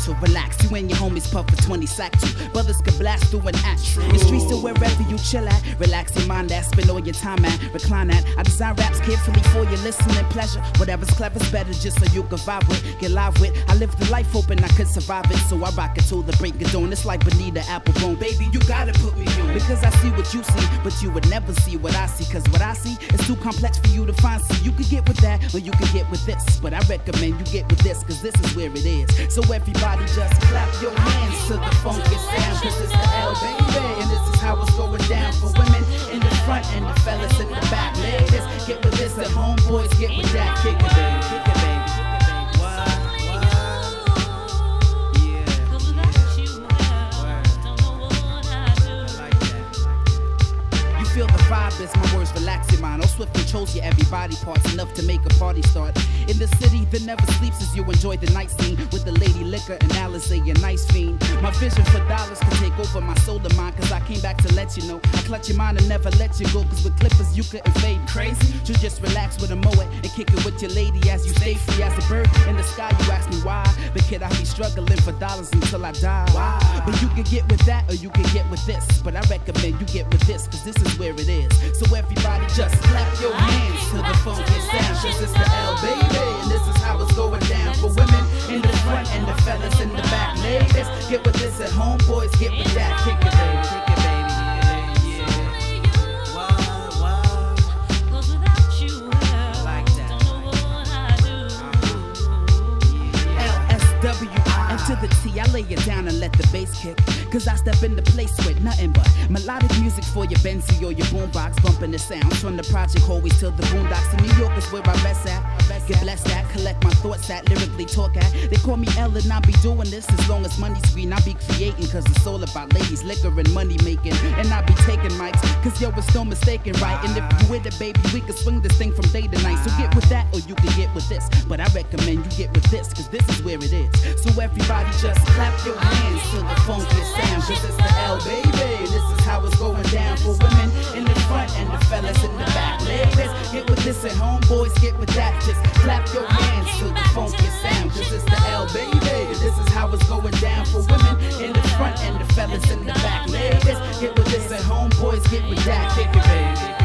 So relax, you and your homies puff for 20 sack too. Brothers can blast through an act. The streets to wherever you chill at. Relax your mind at, spend all your time at, recline at. I design raps carefully for your listening pleasure. Whatever's clever's better just so you can vibe with, get live with. I live the life hoping I could survive it, so I rock it till the break of dawn. It's like Bonita Applebone. Baby, you gotta put me on. Because I see what you see, but you would never see what I see. Cause what I see is too complex for you to find. See, you can get with that, or you can get with this. But I recommend you get with this, cause this is where it is. So everybody just clap your hands to the funky sound. Cause it's the L, baby, and this is how it's going down. For women in the front and the fellas in the back. Ladies, get with this, the homeboys get with that. Kick it, baby, kick it, baby. Feel the vibe as my words relax your mind. Oh, swift controls your every body parts enough to make a party start. In the city that never sleeps as you enjoy the night scene with the lady liquor and Alizé, a nice fiend. My vision for dollars can take over my soul of mine, cause I came back to let you know. I clutch your mind and never let you go, cause with clippers you couldn't fade. Crazy? You just relax with a moe and kick it with your lady as you stay free as a bird in the sky. You ask me why, but kid, I be struggling for dollars until I die. Why? But you can get with that or you can get with this, but I recommend you get with this, cause this is where it is. So everybody just clap your hands to the funky sound, cause it's the L, baby, and this is how it's going down. For women in the front and the fellas in the back. Ladies, get with this at home, boys get with that. Kick it, baby, kick it, baby. And to the T, I lay it down and let the bass kick. Cause I step into place with nothing but melodic music for your Benzie or your boombox, bumping the sounds from the project always till the boondocks. In New York is where I rest at. Get blessed at, collect my thoughts at, lyrically talk at. They call me L and I be doing this as long as money's green. I be creating cause it's all about ladies, liquor and money making. And I be taking mics cause yo, it's no mistaken, right? And if you with it, baby, we can swing this thing from day to night. So get with that or you can get with this, but I recommend you get with this, cause this is where it is. So everybody just clap your hands to the funky sound, cause it's the L, baby. This is how it's going down. For women in the front and the fellas in the back. Ladies, get with this at home, boys get with that. Just clap your hands to the funky sound, cause it's the L, baby. This is how it's going down. For women in the front and the fellas in the back. Ladies, get with this at home, boys get with that. Kick it, baby.